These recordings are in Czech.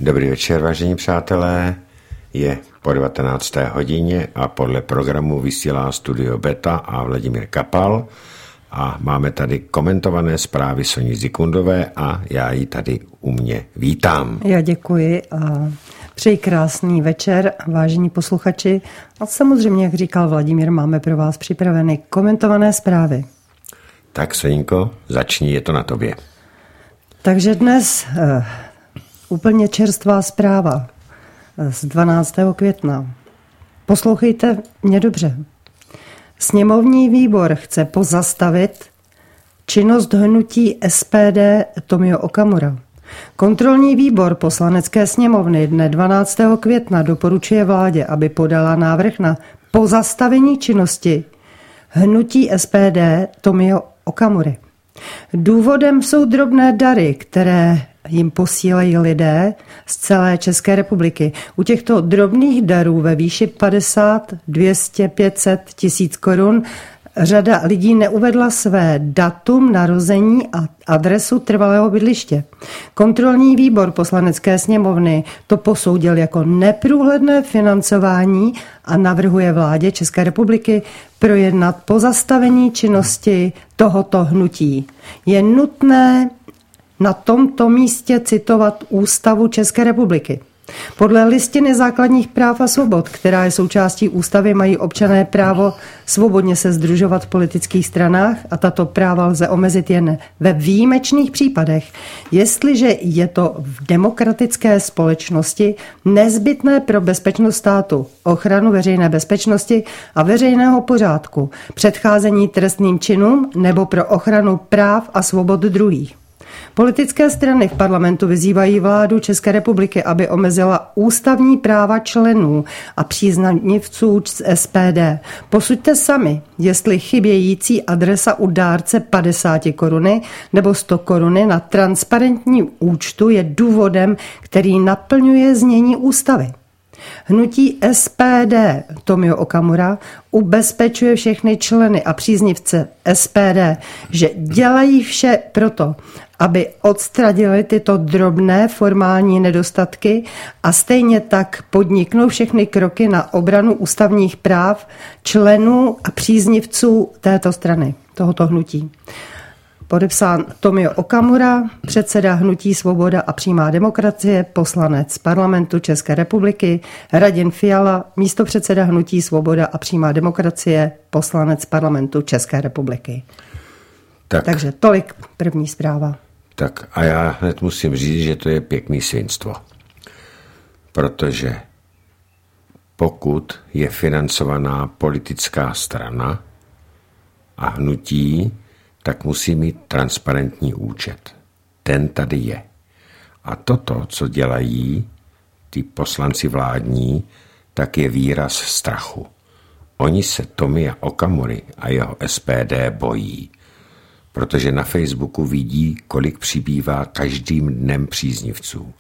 Dobrý večer, vážení přátelé. Je po 19. hodině a podle programu vysílá Studio Beta a Vladimír Kapal. A máme tady komentované zprávy Soni Zikmundové a já ji tady u mě vítám. Já děkuji a přeji krásný večer, vážení posluchači. A samozřejmě, jak říkal Vladimír, máme pro vás připraveny komentované zprávy. Tak, Soninko, začni, je to na tobě. Takže dnes úplně čerstvá zpráva z 12. května. Poslouchejte mě dobře. Sněmovní výbor chce pozastavit činnost hnutí SPD Tomio Okamura. Kontrolní výbor Poslanecké sněmovny dne 12. května doporučuje vládě, aby podala návrh na pozastavení činnosti hnutí SPD Tomio Okamury. Důvodem jsou drobné dary, které jim posílají lidé z celé České republiky. U těchto drobných darů ve výši 50, 200, 500 tisíc korun řada lidí neuvedla své datum narození a adresu trvalého bydliště. Kontrolní výbor Poslanecké sněmovny to posoudil jako neprůhledné financování a navrhuje vládě České republiky projednat pozastavení činnosti tohoto hnutí. Je nutné na tomto místě citovat Ústavu České republiky. Podle Listiny základních práv a svobod, která je součástí ústavy, mají občané právo svobodně se sdružovat v politických stranách a tato práva lze omezit jen ve výjimečných případech, jestliže je to v demokratické společnosti nezbytné pro bezpečnost státu, ochranu veřejné bezpečnosti a veřejného pořádku, předcházení trestným činům nebo pro ochranu práv a svobod druhých. Politické strany v parlamentu vyzývají vládu České republiky, aby omezila ústavní práva členů a příznivců z SPD. Posuďte sami, jestli chybějící adresa u dárce 50 koruny nebo 100 koruny na transparentním účtu je důvodem, který naplňuje znění ústavy. Hnutí SPD Tomio Okamura ubezpečuje všechny členy a příznivce SPD, že dělají vše proto, aby odstranili tyto drobné formální nedostatky a stejně tak podniknou všechny kroky na obranu ústavních práv členů a příznivců této strany, tohoto hnutí. Podepsán Tomio Okamura, předseda hnutí Svoboda a přímá demokracie, poslanec parlamentu České republiky, Radim Fiala, místopředseda hnutí Svoboda a přímá demokracie, poslanec parlamentu České republiky. Takže tolik první zpráva. Tak a já hned musím říct, že to je pěkný svinstvo. Protože pokud je financovaná politická strana a hnutí, tak musí mít transparentní účet. Ten tady je. A toto, co dělají ty poslanci vládní, tak je výraz strachu. Oni se Tomia Okamury a jeho SPD bojí, protože na Facebooku vidí, kolik přibývá každým dnem příznivců.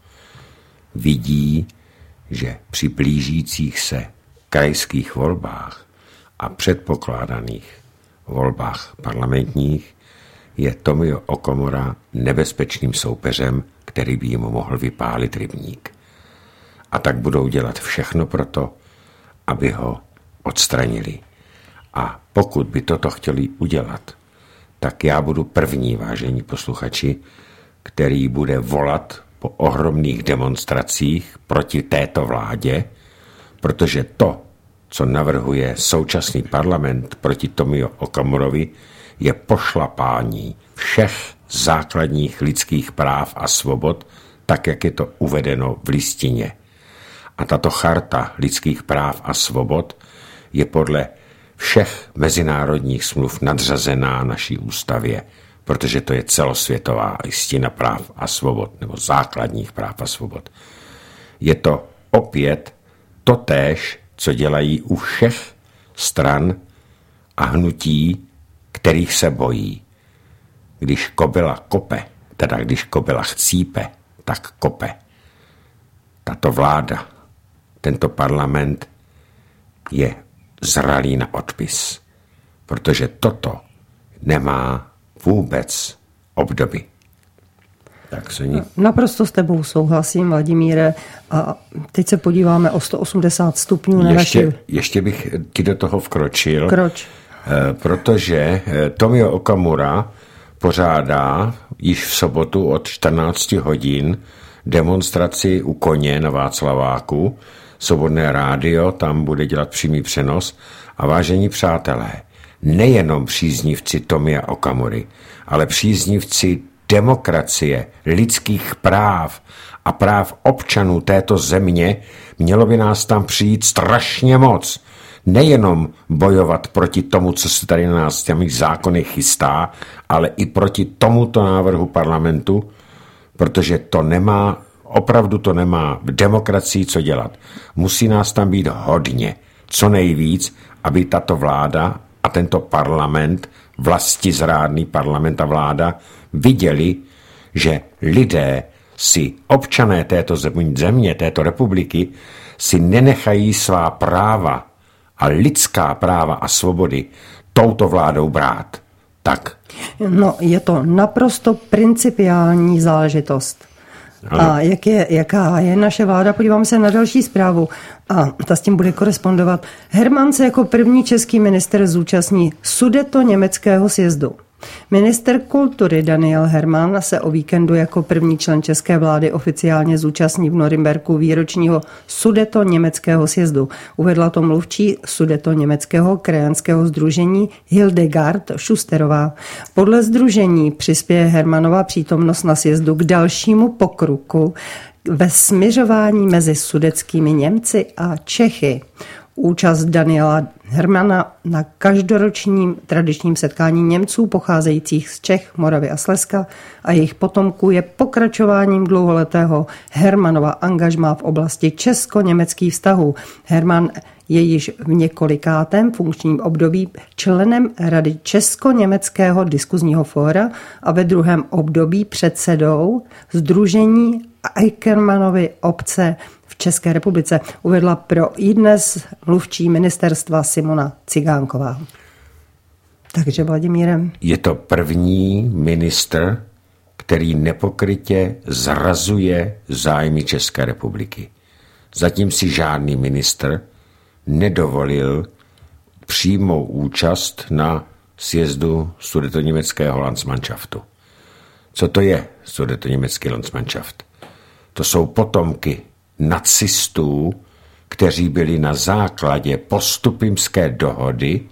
Vidí, že při blížících se krajských volbách a předpokládaných volbách parlamentních je Tomio Okamura nebezpečným soupeřem, který by jim mohl vypálit rybník. A tak budou dělat všechno proto, aby ho odstranili. A pokud by toto chtěli udělat, tak já budu první, vážení posluchači, který bude volat po ohromných demonstracích proti této vládě, protože to, co navrhuje současný parlament proti Tomio Okamurovi, je pošlapání všech základních lidských práv a svobod, tak, jak je to uvedeno v listině. A tato charta lidských práv a svobod je podle všech mezinárodních smluv nadřazená naší ústavě, protože to je celosvětová listina práv a svobod, nebo základních práv a svobod. Je to opět totéž, co dělají u všech stran a hnutí, kterých se bojí. Když kobila kope, teda když kobila chcípe, tak kope. Tato vláda, tento parlament je zralý na odpis, protože toto nemá vůbec obdoby. Tak se ní. Naprosto s tebou souhlasím, Vladimíre. A teď se podíváme o 180 stupňů na naši... Ještě bych ti do toho vkročil. Kroč. Protože Tomio Okamura pořádá již v sobotu od 14 hodin demonstraci u Koně na Václaváku. Svobodné rádio tam bude dělat přímý přenos. A vážení přátelé, nejenom příznivci Tomia Okamury, ale příznivci demokracie, lidských práv a práv občanů této země, mělo by nás tam přijít strašně moc. Nejenom bojovat proti tomu, co se tady na nás těmi zákony chystá, ale i proti tomuto návrhu parlamentu, protože opravdu to nemá v demokracii co dělat. Musí nás tam být hodně, co nejvíc, aby tato vláda a tento parlament, vlastizrádný parlament a vláda, viděli, že lidé si, občané této země, této republiky, si nenechají svá práva a lidská práva a svobody touto vládou brát. Tak. No, je to naprosto principiální záležitost. Ano. A jaká je naše vláda? Podíváme se na další zprávu a ta s tím bude korespondovat. Herman se jako první český minister zúčastní Sudetoněmeckého sjezdu. Minister kultury Daniel Herman se o víkendu jako první člen české vlády oficiálně zúčastní v Norimberku výročního Sudetoněmeckého sjezdu. Uvedla to mluvčí Sudetoněmeckého krajanského sdružení Hildegard Schusterová. Podle sdružení přispěje Hermanova přítomnost na sjezdu k dalšímu pokroku ve smiřování mezi sudetskými Němci a Čechy. Účast Daniela Hermana na každoročním tradičním setkání Němců pocházejících z Čech, Moravy a Slezska a jejich potomků je pokračováním dlouholetého Hermanova angažmá v oblasti česko-německých vztahů. Herman je již v několikátém funkčním období členem Rady Česko-německého diskuzního fóra a ve druhém období předsedou Sdružení Eickermannovy obce v České republice, uvedla pro iDnes mluvčí ministerstva Simona Cigánková. Takže Vladimíre. Je to první ministr, který nepokrytě zrazuje zájmy České republiky. Zatím si žádný ministr nedovolil přímou účast na sjezdu Sudetoněmeckého Landsmannschaftu. Co to je Sudetoněmecký Landsmannschaft? To jsou potomky nacistů, kteří byli na základě Postupimské dohody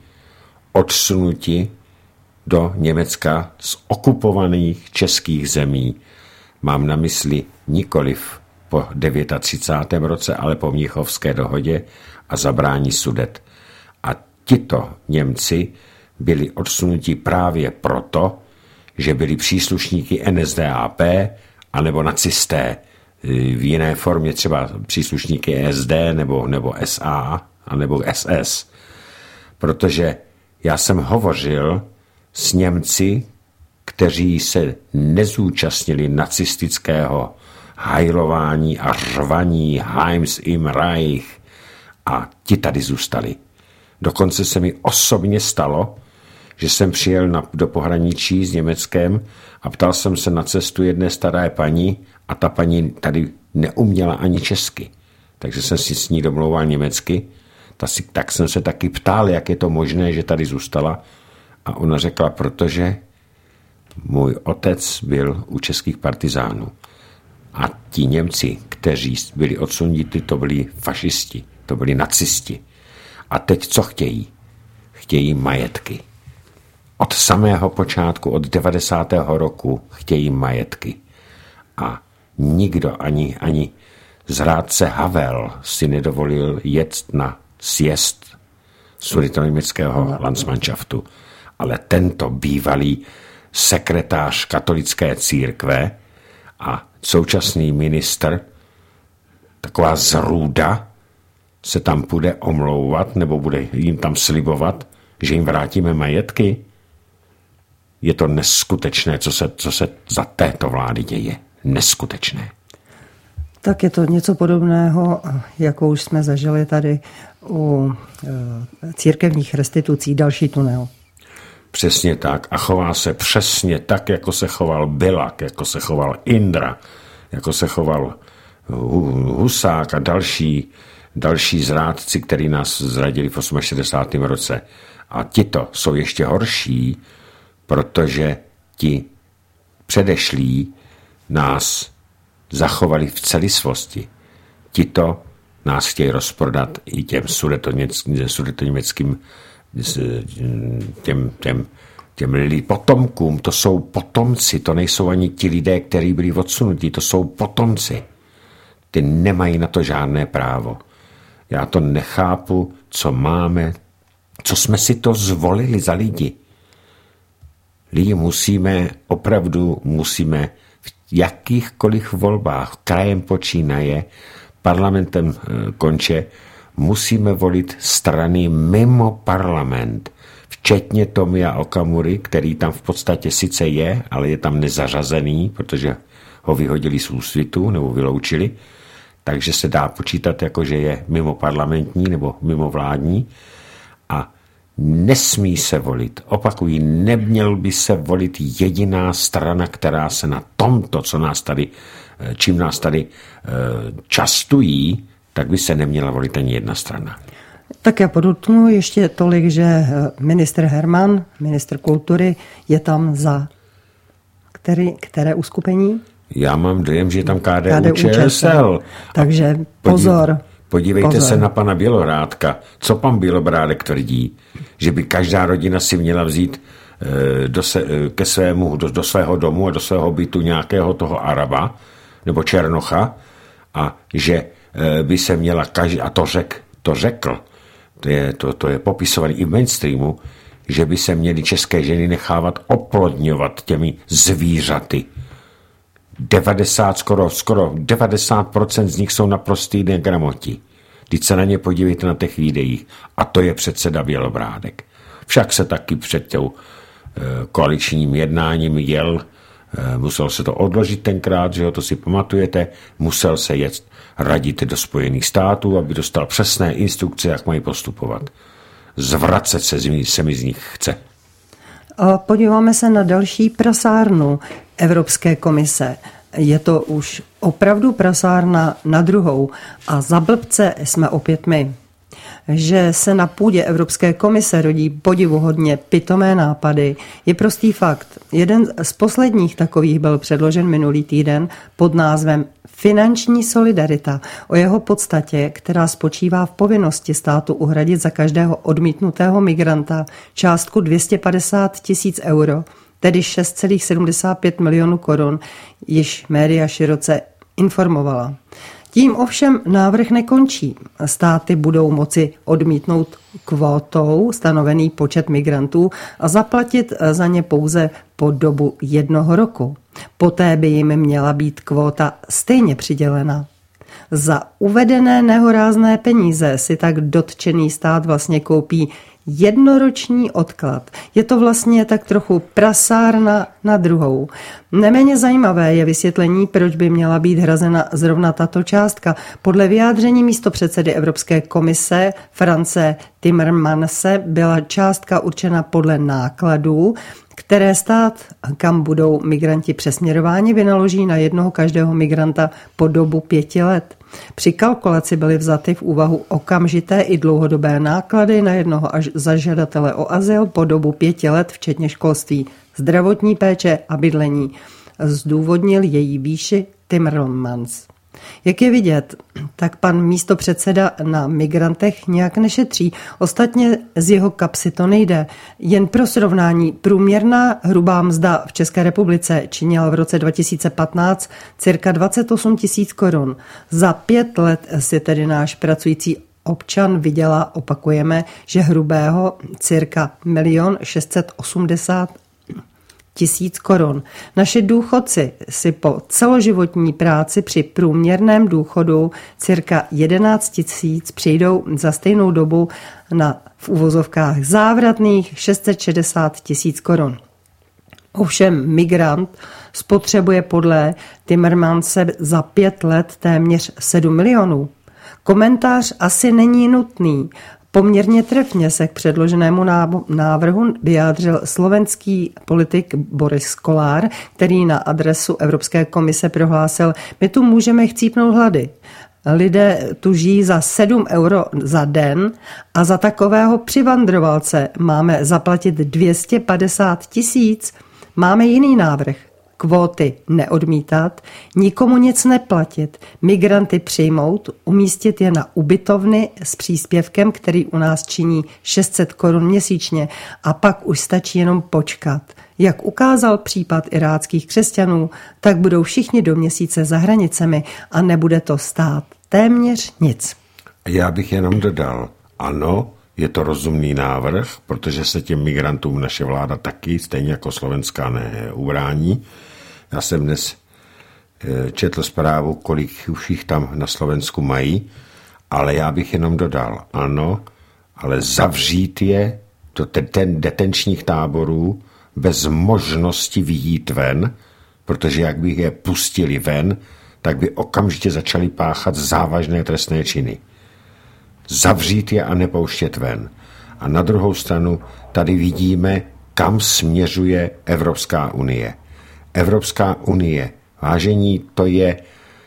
odsunuti do Německa z okupovaných českých zemí. Mám na mysli nikoliv po 39. roce, ale po Mnichovské dohodě a zabrání Sudet. A tito Němci byli odsunuti právě proto, že byli příslušníky NSDAP anebo nacisté, v jiné formě třeba příslušníky SD nebo SA nebo SS. Protože já jsem hovořil s Němci, kteří se nezúčastnili nacistického hajlování a řvaní Heims im Reich a ti tady zůstali. Dokonce se mi osobně stalo, že jsem přijel do pohraničí s Německem a ptal jsem se na cestu jedné staré paní a ta paní tady neuměla ani česky. Takže jsem si s ní domlouval německy, tak jsem se taky ptal, jak je to možné, že tady zůstala a ona řekla, protože můj otec byl u českých partizánů a ti Němci, kteří byli odsunuti, to byli fašisti, to byli nacisti. A teď co chtějí? Chtějí majetky. Od samého počátku, od 90. roku chtějí majetky. A nikdo, ani zrádce Havel si nedovolil jet na sjezd Sudetoněmeckého Landsmannschaftu. Ale tento bývalý sekretář katolické církve a současný ministr, taková zrůda, se tam bude omlouvat nebo bude jim tam slibovat, že jim vrátíme majetky. Je to neskutečné, co se za této vlády děje. Neskutečné. Tak je to něco podobného, jako už jsme zažili tady u církevních restitucí, další tunel. Přesně tak. A chová se přesně tak, jako se choval Bilak, jako se choval Indra, jako se choval Husák a další zrádci, který nás zradili v 68. roce. A tito jsou ještě horší, protože ti předešlí nás zachovali v celistvosti. Tito nás chtějí rozprodat i těm sudetoněmeckým těm potomkům. To jsou potomci, to nejsou ani ti lidé, kteří byli odsunutí, to jsou potomci. Ty nemají na to žádné právo. Já to nechápu, co máme, co jsme si to zvolili za lidi. Lidi opravdu musíme v jakýchkoliv volbách, krajem počínaje, parlamentem konče, musíme volit strany mimo parlament, včetně Tomia Okamury, který tam v podstatě sice je, ale je tam nezařazený, protože ho vyhodili z Úsvitu nebo vyloučili, takže se dá počítat jako, že je mimo parlamentní nebo mimo vládní a nesmí se volit. Opakují, neměl by se volit jediná strana, která se na tomto, čím nás tady častují, tak by se neměla volit ani jedna strana. Tak já podotknu ještě tolik, že ministr Herman, ministr kultury, je tam za které uskupení? Já mám dojem, že je tam KDU-ČSL. Takže pozor. Podívejte se na pana Bělohrádka. Co pan Bělobrádek tvrdí? Že by každá rodina si měla vzít do svého domu a do svého bytu nějakého toho Araba nebo Černocha a že by se měla a to řekl, to je popisovaný i v mainstreamu, že by se měly české ženy nechávat oplodňovat těmi zvířaty. Skoro 90% z nich jsou naprostý negramoti. Vždyť se na ně podívejte na těch videích. A to je předseda Bělobrádek. Však se taky před tím koaličním jednáním jel, musel se to odložit tenkrát, že jo, to si pamatujete, musel se jet radit do Spojených států, aby dostal přesné instrukce, jak mají postupovat. Zvracet se mi z nich chce. A podíváme se na další prasárnu Evropské komise. Je to už opravdu prasárna na druhou a za blbce jsme opět my. Že se na půdě Evropské komise rodí podivuhodně pitomé nápady, je prostý fakt. Jeden z posledních takových byl předložen minulý týden pod názvem Finanční solidarita. O jeho podstatě, která spočívá v povinnosti státu uhradit za každého odmítnutého migranta částku 250 000 euro, tedy 6,75 milionů korun, již média široce informovala. Tím ovšem návrh nekončí. Státy budou moci odmítnout kvótou stanovený počet migrantů a zaplatit za ně pouze po dobu 1 roku. Poté by jim měla být kvóta stejně přidělena. Za uvedené nehorázné peníze si tak dotčený stát vlastně koupí jednoroční odklad. Je to vlastně tak trochu prasárna na druhou. Neméně zajímavé je vysvětlení, proč by měla být hrazena zrovna tato částka. Podle vyjádření místopředsedy Evropské komise France Timmermanse byla částka určena podle nákladů, které stát, kam budou migranti přesměrováni, vynaloží na jednoho každého migranta po dobu 5 let. Při kalkulaci byly vzaty v úvahu okamžité i dlouhodobé náklady na jednoho zažadatele o azyl po dobu 5 let, včetně školství, zdravotní péče a bydlení. Zdůvodnil její výši Timmermans. Jak je vidět, tak pan místopředseda na migrantech nějak nešetří. Ostatně z jeho kapsy to nejde. Jen pro srovnání, průměrná hrubá mzda v České republice činila v roce 2015 cirka 28 000 korun. Za 5 let si tedy náš pracující občan vydělá, opakujeme, že hrubého cirka 1 680 000 korun. Naši důchodci si po celoživotní práci při průměrném důchodu cirka 11 000 přijdou za stejnou dobu na v uvozovkách závratných 660 000 korun. Ovšem migrant spotřebuje podle Timmermanse za 5 let téměř 7 milionů. Komentář asi není nutný. Poměrně trefně se k předloženému návrhu vyjádřil slovenský politik Boris Kolár, který na adresu Evropské komise prohlásil: my tu můžeme chcípnout hlady. Lidé tu žijí za 7 euro za den a za takového přivandrovalce máme zaplatit 250 000. Máme jiný návrh. Kvóty neodmítat, nikomu nic neplatit, migranty přijmout, umístit je na ubytovny s příspěvkem, který u nás činí 600 korun měsíčně, a pak už stačí jenom počkat. Jak ukázal případ iráckých křesťanů, tak budou všichni do měsíce za hranicemi a nebude to stát téměř nic. Já bych jenom dodal, ano, je to rozumný návrh, protože se těm migrantům naše vláda taky, stejně jako slovenská, neubrání. Já jsem dnes četl zprávu, kolik už jich tam na Slovensku mají, ale já bych jenom dodal, ano, ale zavřít je do detenčních táborů bez možnosti vyjít ven, protože jak by je pustili ven, tak by okamžitě začali páchat závažné trestné činy. Zavřít je a nepouštět ven. A na druhou stranu tady vidíme, kam směřuje Evropská unie. Evropská unie, vážení, to je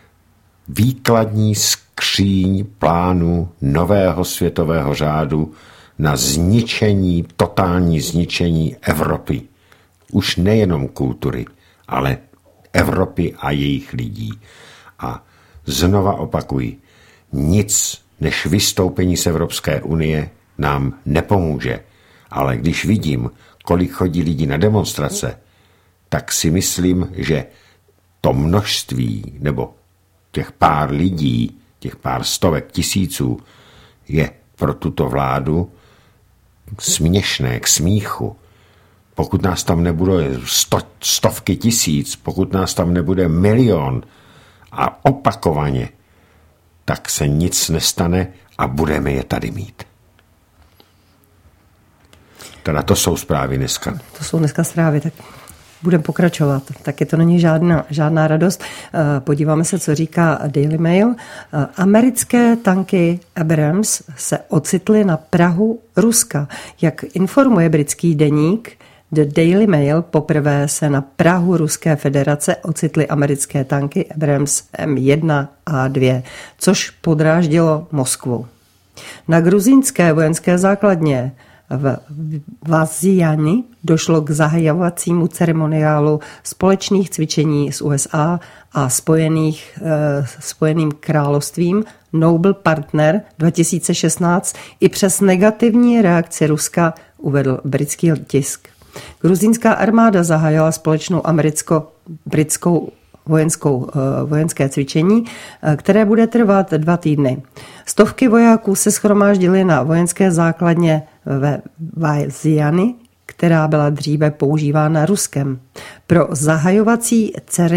výkladní skříň plánu nového světového řádu na zničení, totální zničení Evropy. Už nejenom kultury, ale Evropy a jejich lidí. A znova opakuji, nic než vystoupení z Evropské unie nám nepomůže. Ale když vidím, kolik chodí lidí na demonstrace, tak si myslím, že to množství nebo těch pár lidí, těch pár stovek tisíců je pro tuto vládu směšné, k smíchu. Pokud nás tam nebude stovky tisíc, pokud nás tam nebude milion a opakovaně, tak se nic nestane a budeme je tady mít. Teda to jsou zprávy dneska. To jsou dneska zprávy, tak budeme pokračovat. Taky to není žádná radost. Podíváme se, co říká Daily Mail. Americké tanky Abrams se ocitly na prahu Ruska. Jak informuje britský deník The Daily Mail, poprvé se na prahu Ruské federace ocitly americké tanky Abrams M1 a 2, což podráždilo Moskvu. Na gruzínské vojenské základně v Vazijani došlo k zahajovacímu ceremoniálu společných cvičení s USA a Spojeným královstvím Noble Partner 2016 i přes negativní reakci Ruska, uvedl britský tisk. Gruzínská armáda zahájila společnou americko-britskou vojenské cvičení, které bude trvat 2 týdny. Stovky vojáků se shromáždily na vojenské základně ve Vazijani, která byla dříve používána Ruskem. Pro zahajovací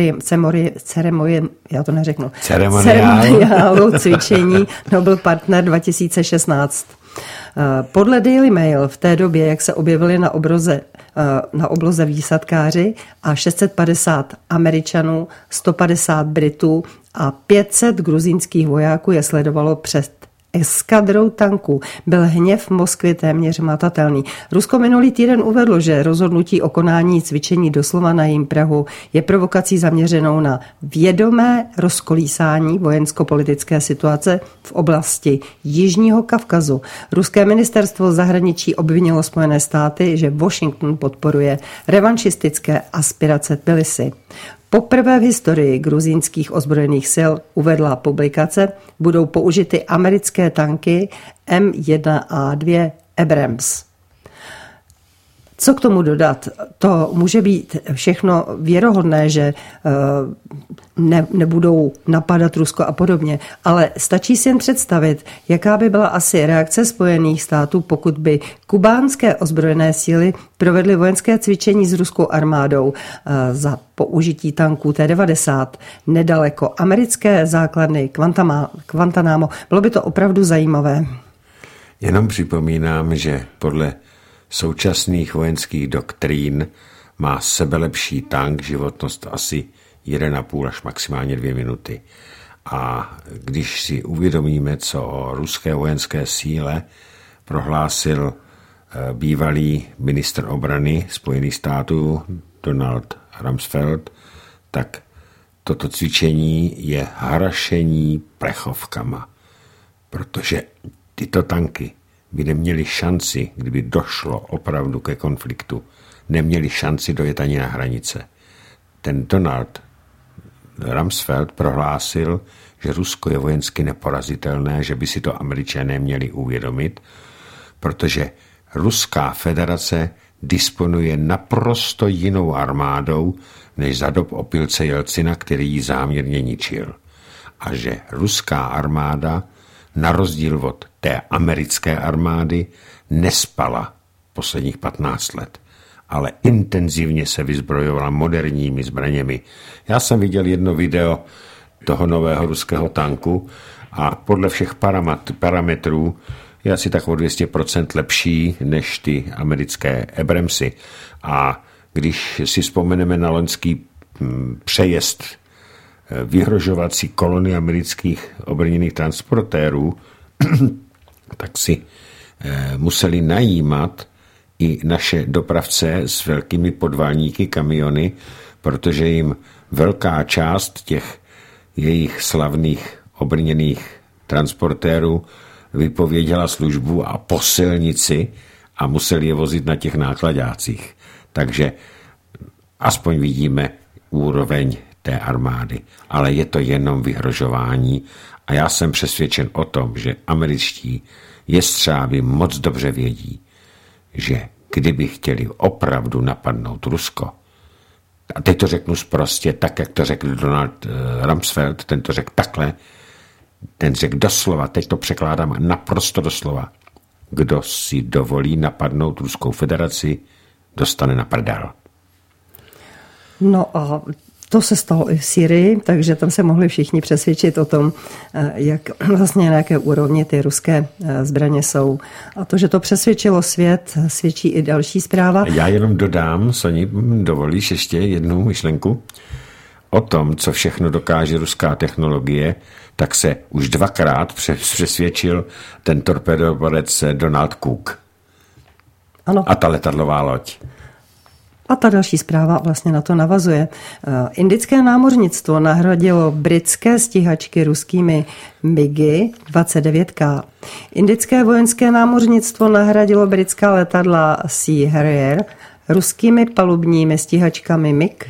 ceremoniálu cvičení Noble Partner 2016. Podle Daily Mail v té době, jak se objevili na obloze výsadkáři a 650 Američanů, 150 Britů a 500 gruzínských vojáků je sledovalo před eskadrou tanků. Byl hněv Moskvy téměř matatelný. Rusko minulý týden uvedlo, že rozhodnutí o konání cvičení doslova na jejím prahu je provokací zaměřenou na vědomé rozkolísání vojensko-politické situace v oblasti Jižního Kavkazu. Ruské ministerstvo zahraničí obvinilo Spojené státy, že Washington podporuje revanšistické aspirace Tbilisi. Poprvé v historii gruzínských ozbrojených sil, uvedla publikace, budou použity americké tanky M1A2 Abrams. Co k tomu dodat? To může být všechno věrohodné, že nebudou napadat Rusko a podobně, ale stačí si jen představit, jaká by byla asi reakce Spojených států, pokud by kubánské ozbrojené síly provedly vojenské cvičení s ruskou armádou za použití tanků T-90 nedaleko americké základny Guantánamo. Bylo by to opravdu zajímavé. Jenom připomínám, že podle současných vojenských doktrín má sebelepší tank životnost asi 1,5 až maximálně 2 minuty. A když si uvědomíme, co o ruské vojenské síle prohlásil bývalý ministr obrany Spojených států Donald Rumsfeld, tak toto cvičení je harašení plechovkama, protože tyto tanky by neměly šanci, kdyby došlo opravdu ke konfliktu, neměly šanci dojet ani na hranice. Ten Donald Rumsfeld prohlásil, že Rusko je vojensky neporazitelné, že by si to Američané měli uvědomit, protože Ruská federace disponuje naprosto jinou armádou, než za dob opilce Jelcina, který ji záměrně ničil. A že ruská armáda, na rozdíl od té americké armády, nespala posledních 15 let, ale intenzivně se vyzbrojovala moderními zbraněmi. Já jsem viděl jedno video toho nového ruského tanku a podle všech parametrů je asi tak o 200% lepší než ty americké Abramsy. A když si vzpomeneme na loňský přejezd vyhrožovací kolony amerických obrněných transportérů, tak si museli najímat i naše dopravce s velkými podvalníky, kamiony, protože jim velká část těch jejich slavných obrněných transportérů vypověděla službu a po silnici a museli je vozit na těch nákladácích. Takže aspoň vidíme úroveň té armády. Ale je to jenom vyhrožování a já jsem přesvědčen o tom, že američtí jestřábi moc dobře vědí, že kdyby chtěli opravdu napadnout Rusko, a teď to řeknu sprostě, tak jak to řekl Donald Rumsfeld, ten to řekl takhle, ten řekl doslova, teď to překládám naprosto doslova, kdo si dovolí napadnout Ruskou federaci, dostane na prdel. No a to se stalo i v Syrii, takže tam se mohli všichni přesvědčit o tom, jak vlastně na jaké úrovni ty ruské zbraně jsou. A to, že to přesvědčilo svět, svědčí i další zpráva. Já jenom dodám, Soni, dovolíš ještě jednu myšlenku? O tom, co všechno dokáže ruská technologie, tak se už 2krát přesvědčil ten torpédoborec Donald Cook. Ano. A ta letadlová loď. A ta další zpráva vlastně na to navazuje. Indické námořnictvo nahradilo britské stíhačky ruskými MiGy 29K. Indické vojenské námořnictvo nahradilo britská letadla Sea Harrier ruskými palubními stíhačkami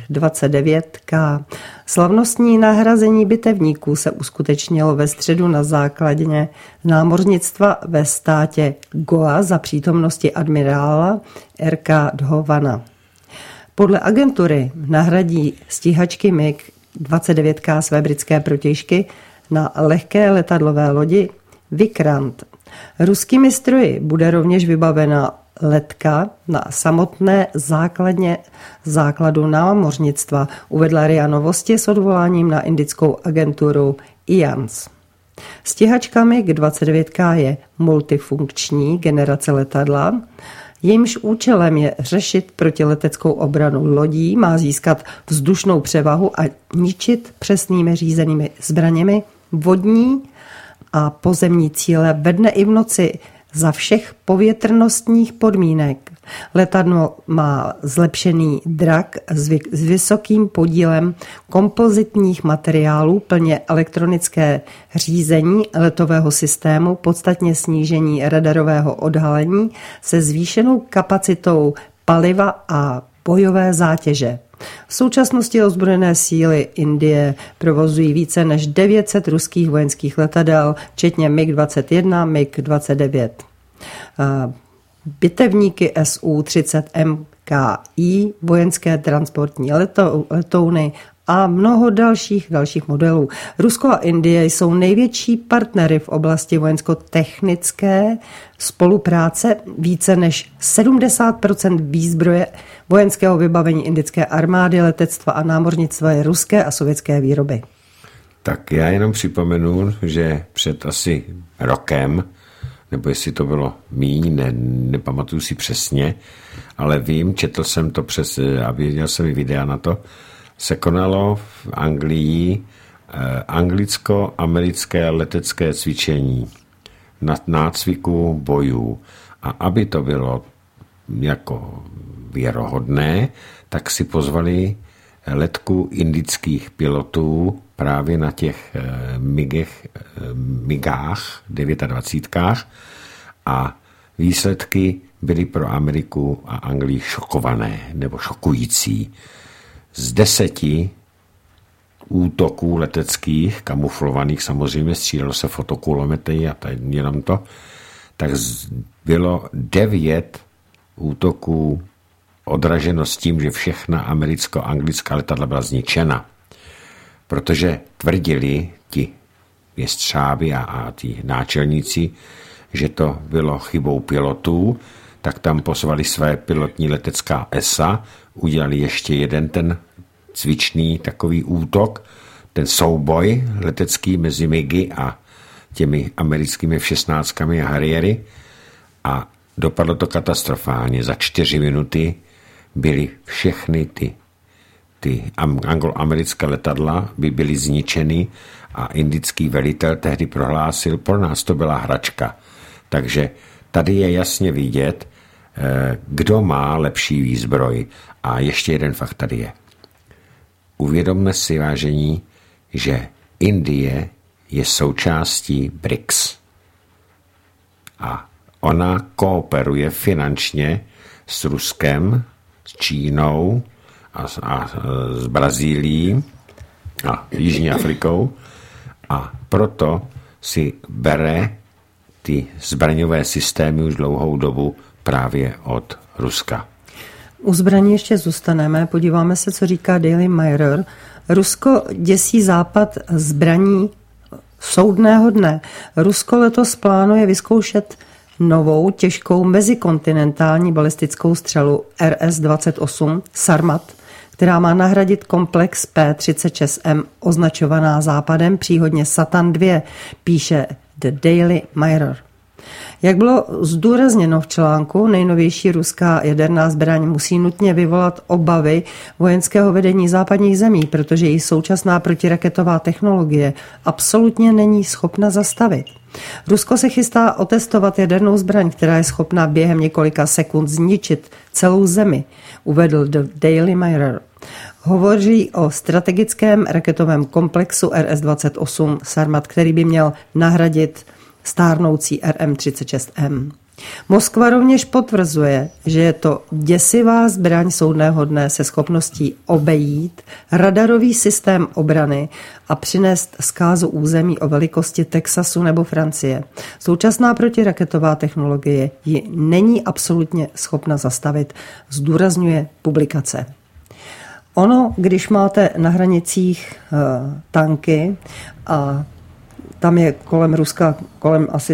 MiG-29K. Slavnostní nahrazení bitevníků se uskutečnilo ve středu na základně námořnictva ve státě Goa za přítomnosti admirála R.K. Dhovana. Podle agentury nahradí stíhačky MiG-29K své britské protějšky na lehké letadlové lodi Vikrant. Ruskými stroji bude rovněž vybavena letka na samotné základně základu námořnictva, uvedla RIA Novosti s odvoláním na indickou agenturu IANS. Stíhačka MiG-29K je multifunkční generace letadla, jejímž účelem je řešit protileteckou obranu lodí, má získat vzdušnou převahu a ničit přesnými řízenými zbraněmi vodní a pozemní cíle ve dne i v noci za všech povětrnostních podmínek. Letadlo má zlepšený drak s vysokým podílem kompozitních materiálů, plně elektronické řízení letového systému, podstatně snížení radarového odhalení se zvýšenou kapacitou paliva a bojové zátěže. V současnosti ozbrojené síly Indie provozují více než 900 ruských vojenských letadel, včetně MiG-21, MiG-29. Bitevníky Su-30 MKI, vojenské transportní letouny a mnoho dalších modelů. Rusko a Indie jsou největší partnery v oblasti vojensko-technické spolupráce. Více než 70% výzbroje vojenského vybavení indické armády, letectva a námořnictva je ruské a sovětské výroby. Tak já jenom připomenu, že před asi rokem, nebo jestli to bylo míň, nepamatuju si přesně, ale vím, četl jsem to a viděl jsem i videa na to, se konalo v Anglii anglicko-americké letecké cvičení. na nácviku bojů. A aby to bylo jako věrohodné, tak si pozvali letku indických pilotů právě na těch MIGách 29 a výsledky byly pro Ameriku a Anglii šokované nebo šokující. Z 10 útoků leteckých, kamuflovaných samozřejmě, střílelo se fotokulometry a jenom to, tak bylo 9 útoků odraženo s tím, že všechna americko-anglická letadla byla zničena. Protože tvrdili ti jestřábi a ti náčelníci, že to bylo chybou pilotů, tak tam poslali své pilotní letecká ESA, udělali ještě jeden ten cvičný takový útok, ten souboj letecký mezi MIGy a těmi americkými F-16 a Harriery a dopadlo to katastrofálně. Za 4 minuty byly všechny ty anglo-americké letadla byly zničeny a indický velitel tehdy prohlásil, pro nás to byla hračka. Takže tady je jasně vidět, kdo má lepší výzbroj. A ještě jeden fakt tady je. Uvědomme si, vážení, že Indie je součástí BRICS. A ona kooperuje finančně s Ruskem, s Čínou a s Brazílií a Jižní Afrikou a proto si bere ty zbraňové systémy už dlouhou dobu právě od Ruska. U zbraní ještě zůstaneme, podíváme se, co říká Daily Mirror. Rusko děsí Západ zbraní soudného dne. Rusko letos plánuje vyzkoušet novou těžkou mezikontinentální balistickou střelu RS-28 Sarmat, která má nahradit komplex P-36M označovaná Západem příhodně Satan 2, píše The Daily Mirror. Jak bylo zdůrazněno v článku, nejnovější ruská jaderná zbraň musí nutně vyvolat obavy vojenského vedení západních zemí, protože její současná protiraketová technologie absolutně není schopna zastavit. Rusko se chystá otestovat jadernou zbraň, která je schopná během několika sekund zničit celou zemi, uvedl The Daily Mirror. Hovoří o strategickém raketovém komplexu RS-28 Sarmat, který by měl nahradit stárnoucí RM-36M. Moskva rovněž potvrzuje, že je to děsivá zbraň soudného dne se schopností obejít radarový systém obrany a přinést zkázu území o velikosti Texasu nebo Francie. Současná protiraketová technologie ji není absolutně schopna zastavit, zdůrazňuje publikace. Ono, když máte na hranicích tanky a tam je kolem Ruska kolem asi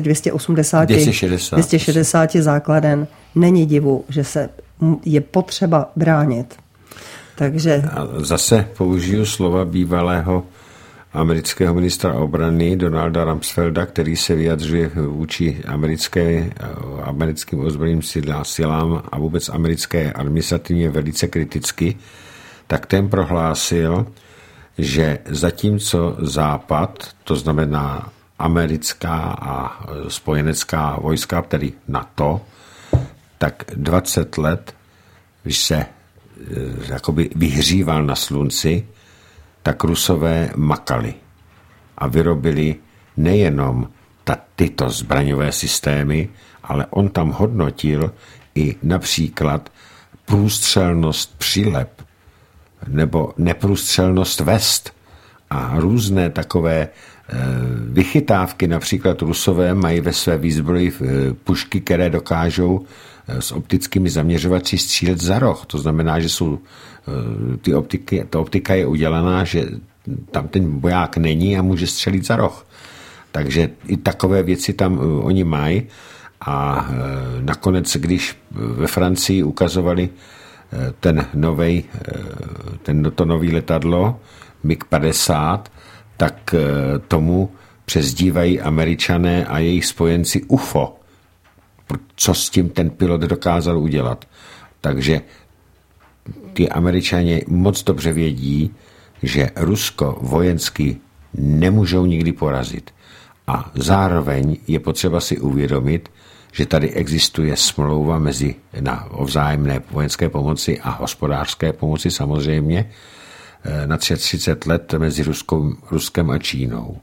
260 základen, není divu, že se je potřeba bránit. Takže... A zase použiju slova bývalého amerického ministra obrany Donalda Rumsfelda, který se vyjadřuje vůči americkým ozbrojeným silám a vůbec americké administrativně velice kriticky, tak ten prohlásil, že zatímco Západ, to znamená americká a spojenecká vojska, tedy NATO, tak 20 let, když se jakoby vyhříval na slunci, tak Rusové makali a vyrobili nejenom tyto zbraňové systémy, ale on tam hodnotil i například průstřelnost přileb nebo neprůstřelnost vest a různé takové vychytávky. Například Rusové mají ve své výzbroji pušky, které dokážou s optickými zaměřovači střílet za roh. To znamená, že jsou ta optika je udělaná, že tam ten voják není a může střelit za roh. Takže i takové věci tam oni mají. A nakonec, když ve Francii ukazovali to nový letadlo MiG-50, tak tomu přezdívají Američané a jejich spojenci UFO. Co s tím ten pilot dokázal udělat. Takže ty Američané moc dobře vědí, že Rusko vojensky nemůžou nikdy porazit. A zároveň je potřeba si uvědomit, že tady existuje smlouva o vzájemné vojenské pomoci a hospodářské pomoci samozřejmě na 30 let mezi Ruskem a Čínou.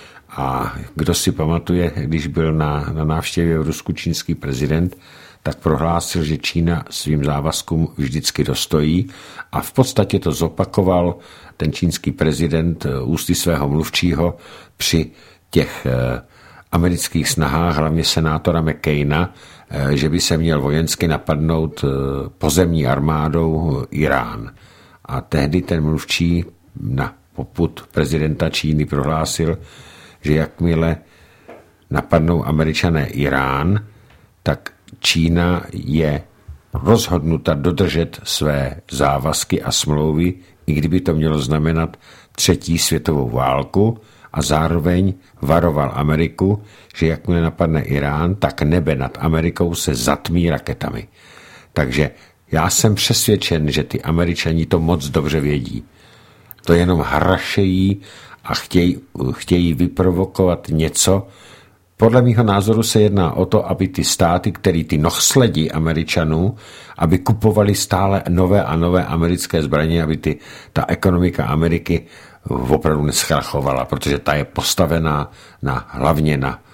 A kdo si pamatuje, když byl na návštěvě v Rusku čínský prezident, tak prohlásil, že Čína svým závazkům vždycky dostojí a v podstatě to zopakoval ten čínský prezident ústy svého mluvčího při těch amerických snahách, hlavně senátora McCaina, že by se měl vojensky napadnout pozemní armádou Irán. A tehdy ten mluvčí na popud prezidenta Číny prohlásil, že jakmile napadnou Američané Irán, tak Čína je rozhodnuta dodržet své závazky a smlouvy, i kdyby to mělo znamenat 3. světovou válku, a zároveň varoval Ameriku, že jakmile napadne Irán, tak nebe nad Amerikou se zatmí raketami. Takže já jsem přesvědčen, že ty Američani to moc dobře vědí. To jenom hrašejí a chtějí vyprovokovat něco. Podle mýho názoru se jedná o to, aby ty státy, který ty nohsledí Američanů, aby kupovali stále nové a nové americké zbraně, aby ta ekonomika Ameriky opravdu neskrachovala, protože ta je postavená hlavně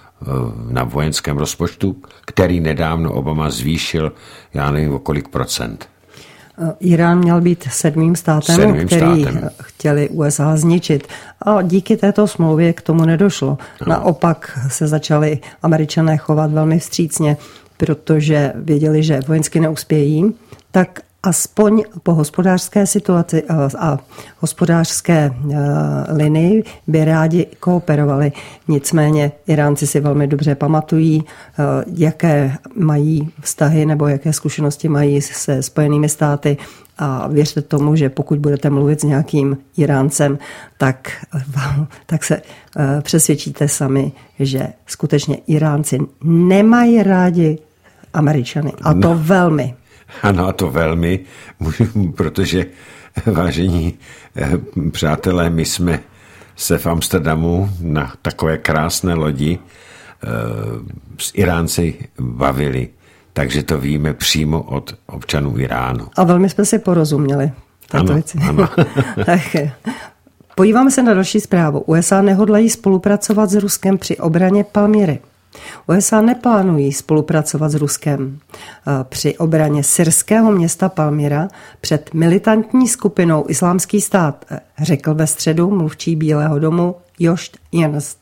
na vojenském rozpočtu, který nedávno Obama zvýšil, já nevím o kolik procent. Irán měl být 7. státem, který chtěli USA zničit. A díky této smlouvě k tomu nedošlo. No. Naopak se začali Američané chovat velmi vstřícně, protože věděli, že vojensky neuspějí, tak aspoň po hospodářské situaci a hospodářské linii by rádi kooperovali. Nicméně Iránci si velmi dobře pamatují, jaké mají vztahy nebo jaké zkušenosti mají se Spojenými státy, a věřte tomu, že pokud budete mluvit s nějakým Iráncem, tak se přesvědčíte sami, že skutečně Iránci nemají rádi Američany. A to velmi. Ano, a to velmi, protože, vážení přátelé, my jsme se v Amsterdamu na takové krásné lodi s Iránci bavili, takže to víme přímo od občanů Iránu. A velmi jsme si porozuměli. Ano, ano. Tak, podíváme se na další zprávu. USA nehodlají spolupracovat s Ruskem při obraně Palmyry. USA neplánují spolupracovat s Ruskem při obraně syrského města Palmyra před militantní skupinou Islámský stát, řekl ve středu mluvčí Bílého domu Josh Earnest.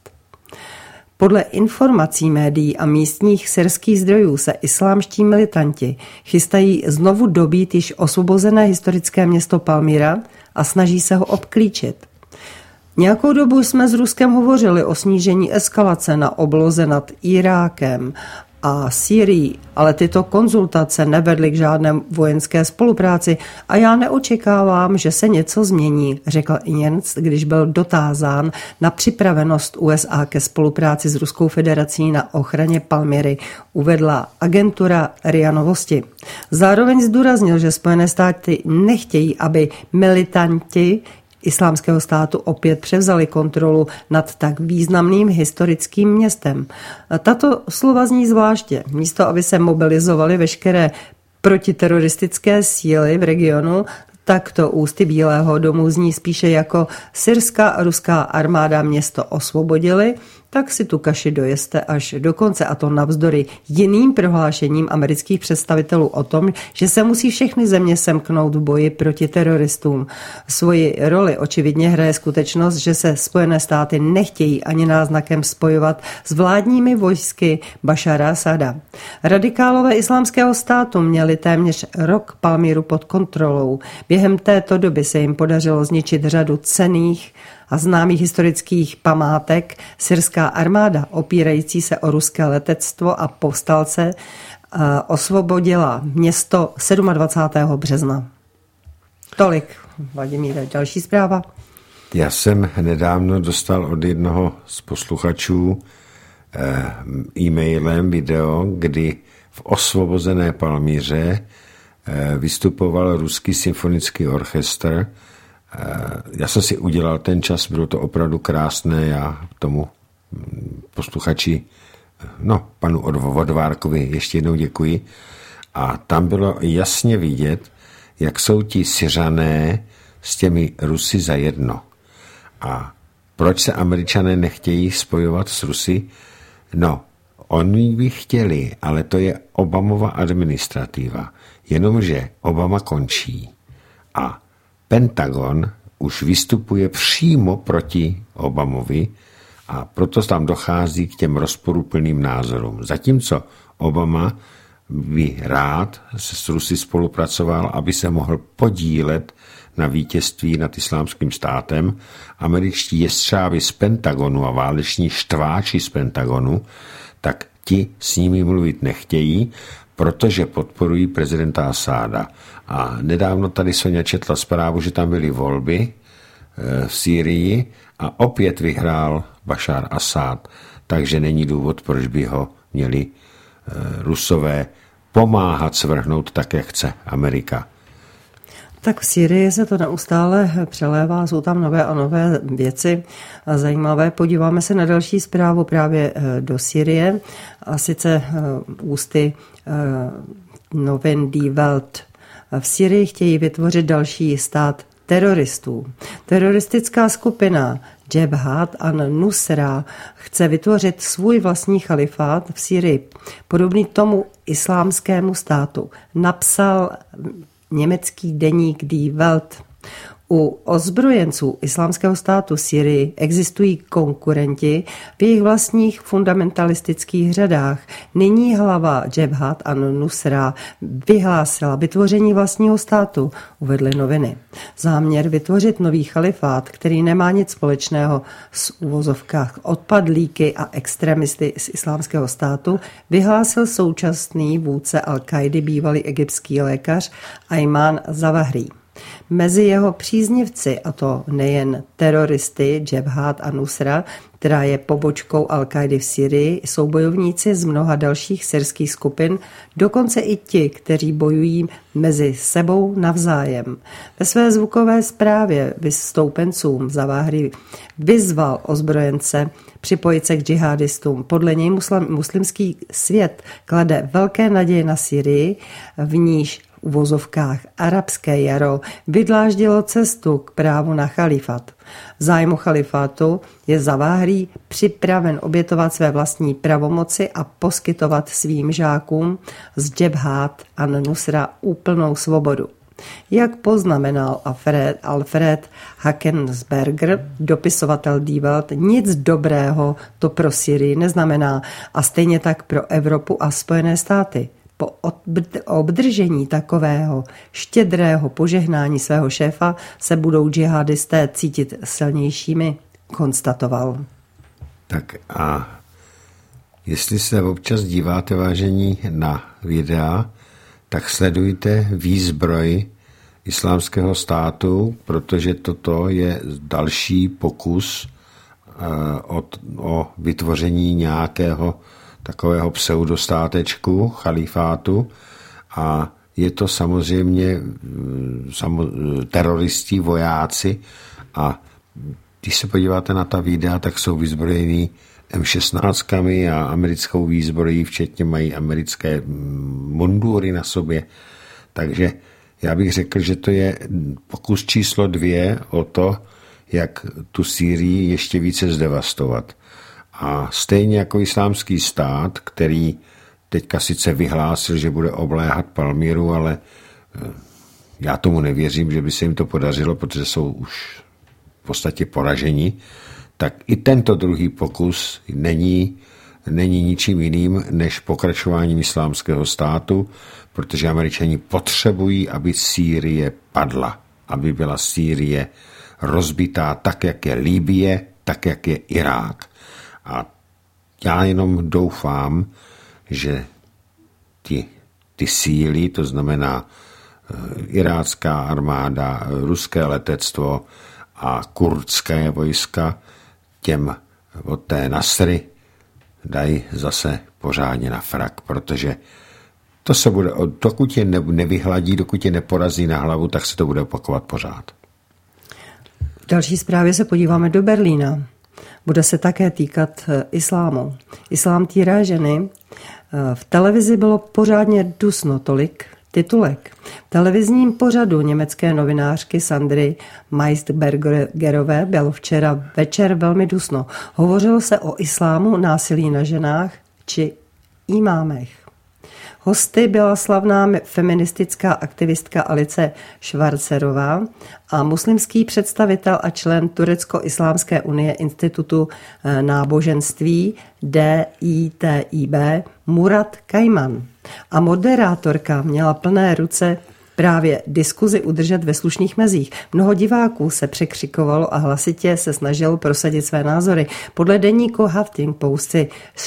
Podle informací médií a místních syrských zdrojů se islámští militanti chystají znovu dobít již osvobozené historické město Palmyra a snaží se ho obklíčit. Nějakou dobu jsme s Ruskem hovořili o snížení eskalace na obloze nad Irákem a Sýrií, ale tyto konzultace nevedly k žádné vojenské spolupráci a já neočekávám, že se něco změní, řekl Ernst, když byl dotázán na připravenost USA ke spolupráci s Ruskou federací na ochraně Palmyry, uvedla agentura RIA Novosti. Zároveň zdůraznil, že Spojené státy nechtějí, aby militanti Islámského státu opět převzali kontrolu nad tak významným historickým městem. Tato slova zní zvláště. Místo, aby se mobilizovaly veškeré protiteroristické síly v regionu, tak to ústy Bílého domu zní spíše jako syrská a ruská armáda město osvobodili, tak si tu kaši dojeste až do konce, a to navzdory jiným prohlášením amerických představitelů o tom, že se musí všechny země semknout v boji proti teroristům. Svoji roli očividně hraje skutečnost, že se Spojené státy nechtějí ani náznakem spojovat s vládními vojsky Bašara Asada. Radikálové Islámského státu měli téměř rok Palmyru pod kontrolou. Během této doby se jim podařilo zničit řadu cenných a známých historických památek. Syrská armáda, opírající se o ruské letectvo a povstalce, osvobodila město 27. března. Tolik, Vladimíre, další zpráva. Já jsem nedávno dostal od jednoho z posluchačů e-mailem video, kdy v osvobozené Palmyře vystupoval ruský symfonický orchestr. Já jsem si udělal ten čas, bylo to opravdu krásné, já tomu posluchači, panu Vodvárkovi ještě jednou děkuji. A tam bylo jasně vidět, jak jsou ti Syřané s těmi Rusy zajedno. A proč se Američané nechtějí spojovat s Rusy? Oni by chtěli, ale to je Obamova administrativa. Jenomže Obama končí a Pentagon už vystupuje přímo proti Obamovi a proto tam dochází k těm rozporuplným názorům. Zatímco Obama by rád se s Rusy spolupracoval, aby se mohl podílet na vítězství nad Islámským státem, američtí jestřábi z Pentagonu a váleční štváči z Pentagonu, tak ti s nimi mluvit nechtějí, protože podporují prezidenta Asáda. A nedávno tady Sonja četla zprávu, že tam byly volby v Sýrii a opět vyhrál Bašár Asád, takže není důvod, proč by ho měli Rusové pomáhat svrhnout tak, jak chce Amerika. Tak v Sýrii se to neustále přelévá, jsou tam nové a nové věci zajímavé. Podíváme se na další zprávu právě do Sýrie, a sice ústy novin Die Welt. V Sýrii chtějí vytvořit další stát teroristů. Teroristická skupina Jabhat an-Nusra chce vytvořit svůj vlastní chalifát v Sýrii, podobný tomu islámskému státu. Napsal německý deník Die Welt. U ozbrojenců islámského státu Syrii existují konkurenti v jejich vlastních fundamentalistických řadách. Nyní hlava Jabhat an-Nusra vyhlásila vytvoření vlastního státu, uvedly noviny. Záměr vytvořit nový chalifát, který nemá nic společného s uvozovkách odpadlíky a extremisty z islámského státu, vyhlásil současný vůdce Al-Kaidy, bývalý egyptský lékař Ayman Zawahri. Mezi jeho příznivci, a to nejen teroristy Jabhat an-Nusra, která je pobočkou Al-Kaidy v Syrii, jsou bojovníci z mnoha dalších syrských skupin, dokonce i ti, kteří bojují mezi sebou navzájem. Ve své zvukové zprávě vystoupencům Zawahri vyzval ozbrojence připojit se k džihadistům. Podle něj muslimský svět klade velké naděje na Syrii, v níž v uvozovkách arabské jaro vydláždilo cestu k právu na chalifát. V zájmu chalifátu je Zawahri připraven obětovat své vlastní pravomoci a poskytovat svým žákům z Jabhat an-Nusra úplnou svobodu. Jak poznamenal Alfred Hackensberger, dopisovatel Die Welt, nic dobrého to pro Syrii neznamená a stejně tak pro Evropu a Spojené státy. Po obdržení takového štědrého požehnání svého šéfa se budou džihadisté cítit silnějšími, konstatoval. Tak a jestli se občas díváte, vážení, na videa, tak sledujte výzbroj Islámského státu, protože toto je další pokus o vytvoření nějakého takového pseudostátečku, chalifátu, a je to samozřejmě teroristi, vojáci, a když se podíváte na ta videa, tak jsou vyzbrojení M16 a americkou výzbrojí, včetně mají americké mundury na sobě. Takže já bych řekl, že to je pokus číslo 2 o to, jak tu Sýrii ještě více zdevastovat. A stejně jako Islámský stát, který teďka sice vyhlásil, že bude obléhat Palmíru, ale já tomu nevěřím, že by se jim to podařilo, protože jsou už v podstatě poraženi, tak i tento druhý pokus není ničím jiným než pokračováním Islámského státu, protože Američani potřebují, aby Sýrie padla, aby byla Sýrie rozbitá tak, jak je Libye, tak, jak je Irák. A já jenom doufám, že ty síly, to znamená irácká armáda, ruské letectvo a kurdské vojska, těm od té Nasry dají zase pořádně na frak, protože to se bude, dokud je nevyhladí, dokud je neporazí na hlavu, tak se to bude opakovat pořád. V další zprávě se podíváme do Berlína. bude se také týkat islámu. Islám týrá ženy. V televizi bylo pořádně dusno, tolik titulek. V televizním pořadu německé novinářky Sandry Meistbergerové bylo včera večer velmi dusno. Hovořilo se o islámu, násilí na ženách či imámech. Hosty byla slavná feministická aktivistka Alice Schwarzerová a muslimský představitel a člen Turecko-islámské unie Institutu náboženství DITIB Murat Kajman. A moderátorka měla plné ruce právě diskuzi udržet ve slušných mezích. Mnoho diváků se překřikovalo a hlasitě se snažilo prosadit své názory. Podle deníku Huffington Post si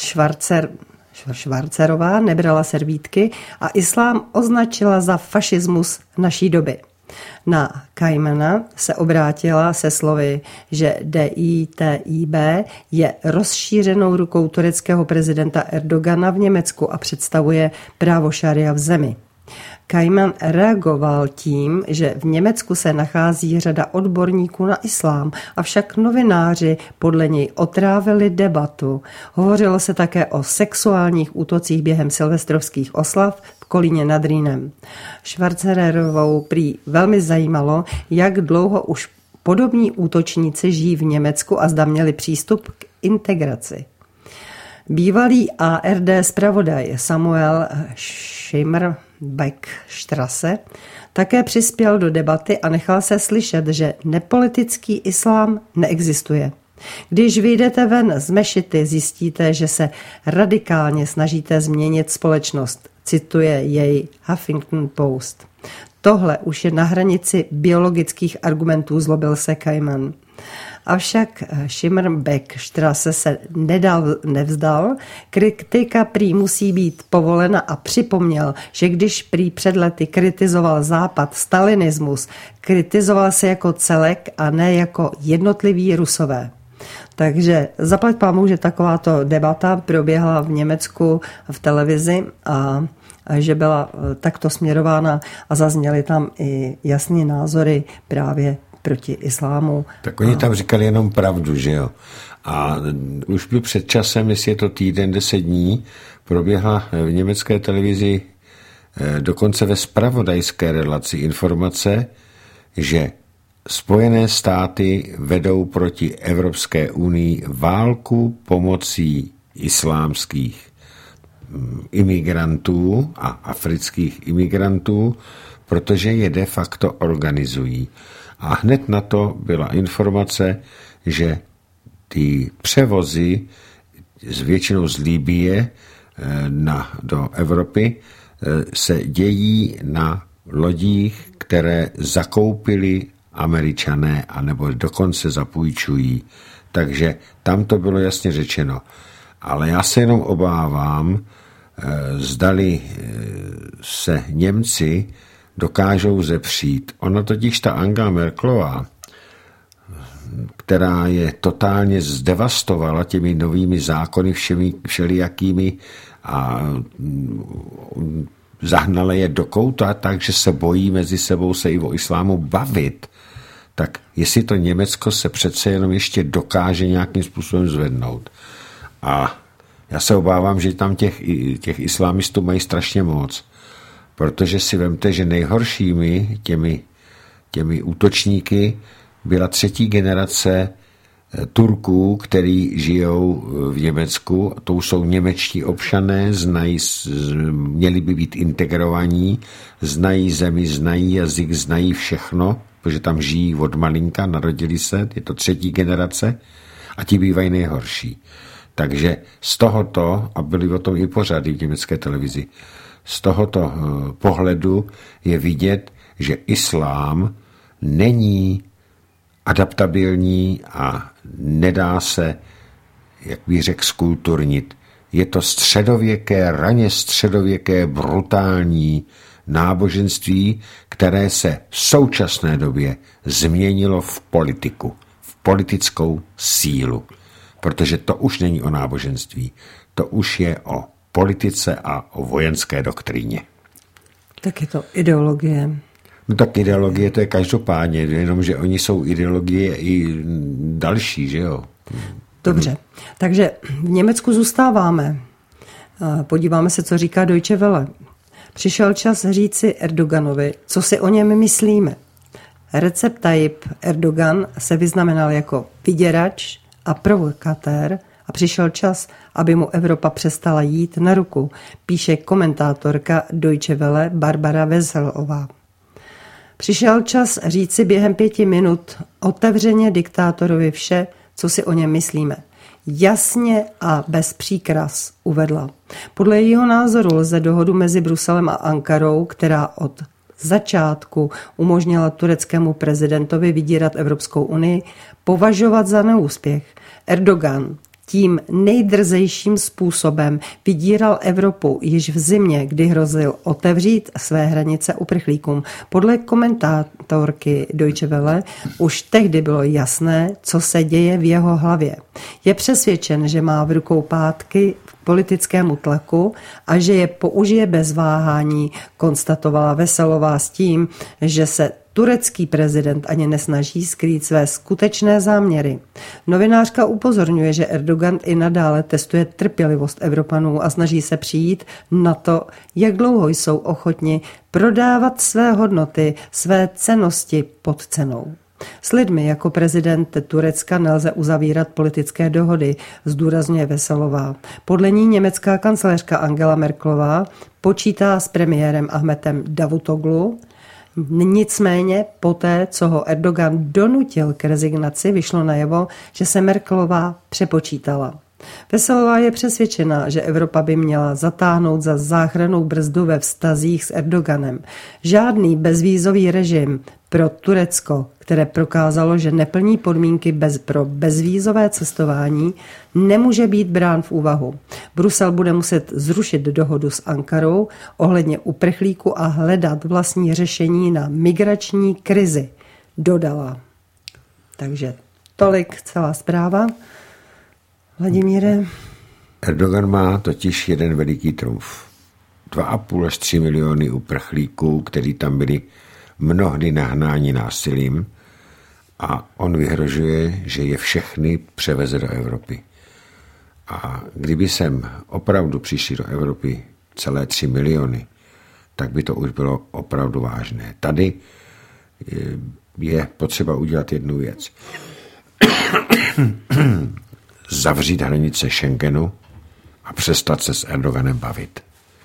Schwarzerová nebrala servítky a islám označila za fašismus naší doby. Na Kajmana se obrátila se slovy, že DITIB je rozšířenou rukou tureckého prezidenta Erdogana v Německu a představuje právo šaria v zemi. Kajman reagoval tím, že v Německu se nachází řada odborníků na islám, avšak novináři podle něj otrávili debatu. Hovořilo se také o sexuálních útocích během silvestrovských oslav v Kolíně nad Rýnem. Schwarzerovou prý velmi zajímalo, jak dlouho už podobní útočníci žijí v Německu a zda měli přístup k integraci. Bývalý ARD zpravodaj Samuel Schimmer-Beckstrasse také přispěl do debaty a nechal se slyšet, že nepolitický islám neexistuje. Když vyjdete ven z mešity, zjistíte, že se radikálně snažíte změnit společnost, cituje jej Huffington Post. Tohle už je na hranici biologických argumentů, zlobil se Kajman. Avšak Schimmer-Beckstrasse se nevzdal, kritika prý musí být povolena a připomněl, že když prý před lety kritizoval Západ, stalinismus, kritizoval se jako celek a ne jako jednotliví Rusové. Takže zaplať pámu, že takováto debata proběhla v Německu v televizi a že byla takto směrována a zazněly tam i jasné názory právě proti islámu. Tak oni tam říkali jenom pravdu, že jo. A už byl před časem, jestli je to týden, 10 dní, proběhla v německé televizi dokonce ve zpravodajské relaci informace, že Spojené státy vedou proti Evropské unii válku pomocí islámských imigrantů a afrických imigrantů, protože je de facto organizují. A hned na to byla informace, že ty převozy většinou z Libye do Evropy se dějí na lodích, které zakoupili Američané, anebo dokonce zapůjčují. Takže tam to bylo jasně řečeno. Ale já se jenom obávám, zdali se Němci dokážou zepřít. Ona totiž ta Angela Merkelová, která je totálně zdevastovala těmi novými zákony všelijakými a zahnala je do kouta, takže se bojí mezi sebou se i o islámu bavit, tak jestli to Německo se přece jenom ještě dokáže nějakým způsobem zvednout. A já se obávám, že tam těch islámistů mají strašně moc, protože si vemte, že nejhoršími těmi útočníky byla 3. generace Turků, který žijou v Německu. To jsou němečtí občané, měli by být integrovaní, znají zemi, znají jazyk, znají všechno, protože tam žijí od malinka, narodili se, je to 3. generace a ti bývají nejhorší. Takže z tohoto, a byly o tom i pořady v německé televizi, z tohoto pohledu je vidět, že islám není adaptabilní a nedá se, jak bych řekl, skulturnit. Je to středověké, raně středověké, brutální náboženství, které se v současné době změnilo v politiku, v politickou sílu. Protože to už není o náboženství, to už je o politice a o vojenské doktríně. Tak je to ideologie. No tak ideologie to je každopádně, jenomže oni jsou ideologie i další, že jo? Dobře, takže v Německu zůstáváme. Podíváme se, co říká Deutsche Welle. Přišel čas říci Erdoganovi, co si o něm myslíme. Recep Tayyip Erdogan se vyznamenal jako vyděrač a provokatér a přišel čas, aby mu Evropa přestala jít na ruku, píše komentátorka Deutsche Welle Barbara Veselová. Přišel čas říci během 5 minut otevřeně diktátorovi vše, co si o něm myslíme. Jasně a bez příkras, uvedla. Podle jejího názoru lze dohodu mezi Bruselem a Ankarou, která od začátku umožnila tureckému prezidentovi vydírat Evropskou unii, považovat za neúspěch. Erdogan tím nejdrzejším způsobem vydíral Evropu již v zimě, kdy hrozil otevřít své hranice uprchlíkům. Podle komentátorky Deutsche Welle už tehdy bylo jasné, co se děje v jeho hlavě. Je přesvědčen, že má v rukou pátky politickému tlaku a že je použije bez váhání, konstatovala Veselová s tím, že se turecký prezident ani nesnaží skrýt své skutečné záměry. Novinářka upozorňuje, že Erdogan i nadále testuje trpělivost Evropanů a snaží se přijít na to, jak dlouho jsou ochotni prodávat své hodnoty, své cennosti pod cenou. S lidmi jako prezident Turecka nelze uzavírat politické dohody, zdůrazňuje Veselová. Podle ní německá kancléřka Angela Merkelová počítá s premiérem Ahmetem Davutoglu. Nicméně poté, co ho Erdogan donutil k rezignaci, vyšlo najevo, že se Merkelová přepočítala. Veselová je přesvědčena, že Evropa by měla zatáhnout za záchrannou brzdu ve vztazích s Erdoganem. Žádný bezvízový režim pro Turecko, které prokázalo, že neplní podmínky pro bezvízové cestování, nemůže být brán v úvahu. Brusel bude muset zrušit dohodu s Ankarou ohledně uprchlíků a hledat vlastní řešení na migrační krizi, dodala. Takže tolik celá zpráva. Vladimíre? Erdogan má totiž jeden veliký trumf. 2,5 až 3 miliony uprchlíků, kteří tam byli mnohdy nahnáni násilím, a on vyhrožuje, že je všechny převeze do Evropy. A kdyby sem opravdu přišli do Evropy celé 3 miliony, tak by to už bylo opravdu vážné. Tady je potřeba udělat jednu věc. Zavřít hranice Schengenu a přestat se s Erdoganem bavit.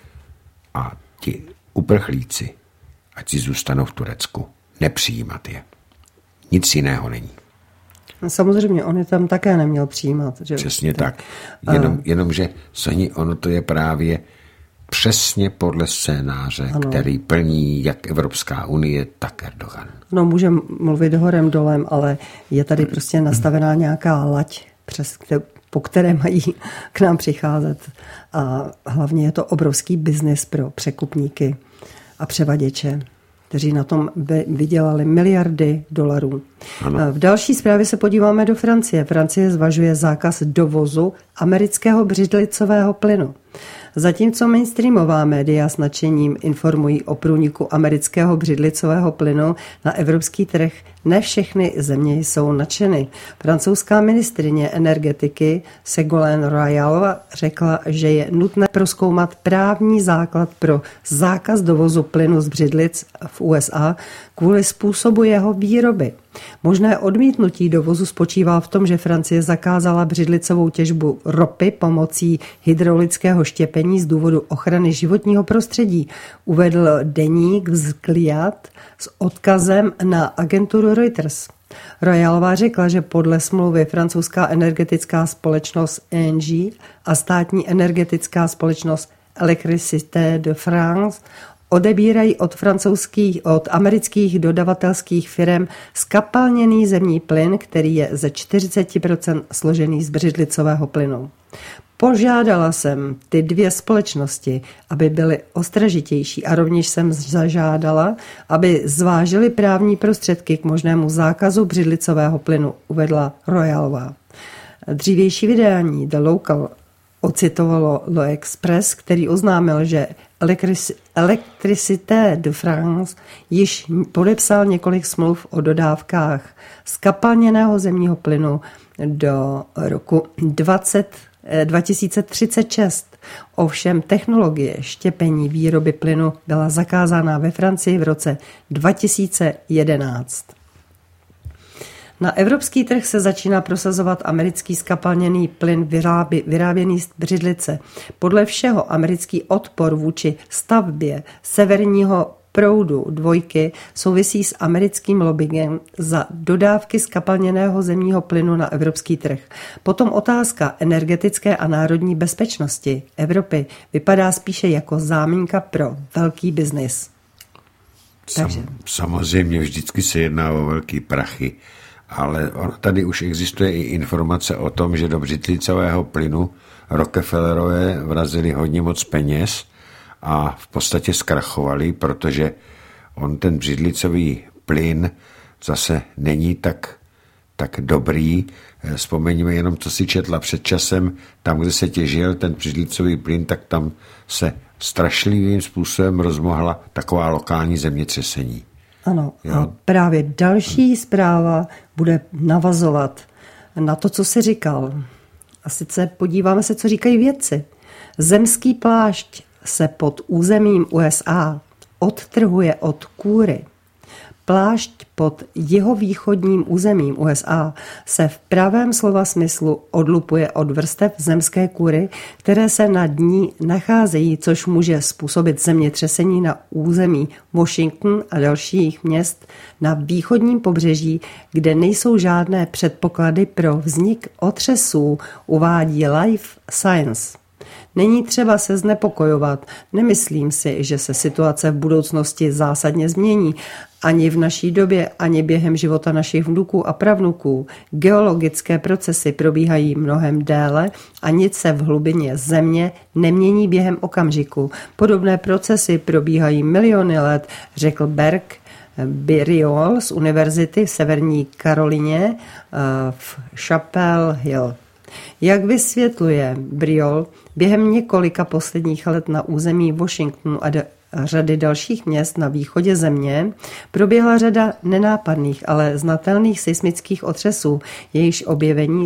A ti uprchlíci, ať si zůstanou v Turecku, nepřijímat je. Nic jiného není. Samozřejmě, on je tam také neměl přijímat. Že? Přesně tak. Jenomže ono to je právě přesně podle scénáře, ano, který plní jak Evropská unie, tak Erdogan. No, můžeme mluvit horem dolem, ale je tady prostě nastavená nějaká lať, po které mají k nám přicházet. A hlavně je to obrovský biznis pro překupníky a převaděče, kteří na tom vydělali miliardy dolarů. Ano. V další zprávě se podíváme do Francie. Francie zvažuje zákaz dovozu amerického břidlicového plynu. Zatímco mainstreamová média s nadšením informují o průniku amerického břidlicového plynu na evropský trh, ne všechny země jsou nadšeny. Francouzská ministryně energetiky Ségolène Royal řekla, že je nutné prozkoumat právní základ pro zákaz dovozu plynu z břidlic v USA kvůli způsobu jeho výroby. Možné odmítnutí dovozu spočívá v tom, že Francie zakázala břidlicovou těžbu ropy pomocí hydraulického štěpení z důvodu ochrany životního prostředí, uvedl deník Vzkliad s odkazem na agenturu Reuters. Royalová řekla, že podle smlouvy francouzská energetická společnost ENGIE a státní energetická společnost Électricité de France odebírají od amerických dodavatelských firem zkapalněný zemní plyn, který je ze 40% složený z břidlicového plynu. Požádala jsem ty dvě společnosti, aby byly ostražitější, a rovněž jsem zažádala, aby zvážili právní prostředky k možnému zákazu břidlicového plynu, uvedla Royalová. Dřívější vydání The Local ocitovalo Le Express, který oznámil, že Électricité de France již podepsal několik smluv o dodávkách zkapalněného zemního plynu do roku 2036. Ovšem technologie štěpení výroby plynu byla zakázána ve Francii v roce 2011. Na evropský trh se začíná prosazovat americký zkapalněný plyn vyráběný z břidlice. Podle všeho americký odpor vůči stavbě severního proudu 2 souvisí s americkým lobbingem za dodávky zkapalněného zemního plynu na evropský trh. Potom otázka energetické a národní bezpečnosti Evropy vypadá spíše jako záminka pro velký biznis. Samozřejmě vždycky se jedná o velký prachy, ale tady už existuje i informace o tom, že do břidlicového plynu Rockefellerové vrazili hodně moc peněz a v podstatě zkrachovali, protože on ten břidlicový plyn zase není tak dobrý. Vzpomeňme jenom, co si četla před časem, tam, kde se těžil ten břidlicový plyn, tak tam se strašlivým způsobem rozmohla taková lokální zemětřesení. Ano, a právě další zpráva bude navazovat na to, co jsi říkal. A sice podíváme se, co říkají vědci. Zemský plášť se pod územím USA odtrhuje od kůry. Plášť pod jihovýchodním územím USA se v pravém slova smyslu odlupuje od vrstev zemské kůry, které se nad ní nacházejí, což může způsobit zemětřesení na území Washington a dalších měst na východním pobřeží, kde nejsou žádné předpoklady pro vznik otřesů, uvádí Life Science. Není třeba se znepokojovat. Nemyslím si, že se situace v budoucnosti zásadně změní. Ani v naší době, ani během života našich vnuků a pravnuků. Geologické procesy probíhají mnohem déle a nic se v hlubině země nemění během okamžiku. Podobné procesy probíhají miliony let, řekl Berg Briol z univerzity v Severní Karolině v Chapel Hill. Jak vysvětluje Briol, během několika posledních let na území Washingtonu a řady dalších měst na východě země proběhla řada nenápadných, ale znatelných seismických otřesů, jejichž objevení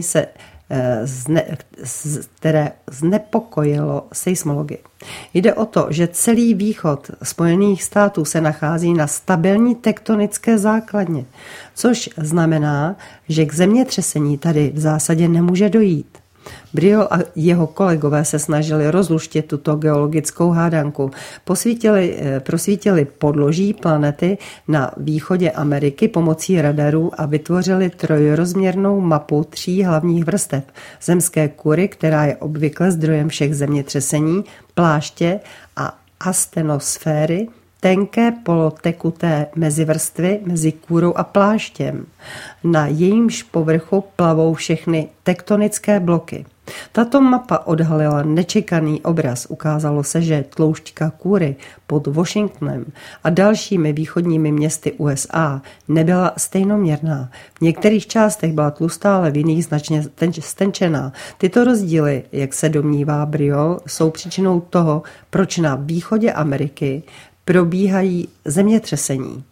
které znepokojilo seismologii. Jde o to, že celý východ Spojených států se nachází na stabilní tektonické základně, což znamená, že k zemětřesení tady v zásadě nemůže dojít. Briol a jeho kolegové se snažili rozluštit tuto geologickou hádanku. Prosvítili podloží planety na východě Ameriky pomocí radarů a vytvořili trojrozměrnou mapu 3 hlavních vrstev. Zemské kůry, která je obvykle zdrojem všech zemětřesení, pláště a astenosféry, tenké polotekuté mezivrstvy mezi kůrou a pláštěm. Na jejímž povrchu plavou všechny tektonické bloky. Tato mapa odhalila nečekaný obraz. Ukázalo se, že tloušťka kůry pod Washingtonem a dalšími východními městy USA nebyla stejnoměrná. V některých částech byla tlustá, ale v jiných značně stenčená. Tyto rozdíly, jak se domnívá Briol, jsou příčinou toho, proč na východě Ameriky probíhají zemětřesení.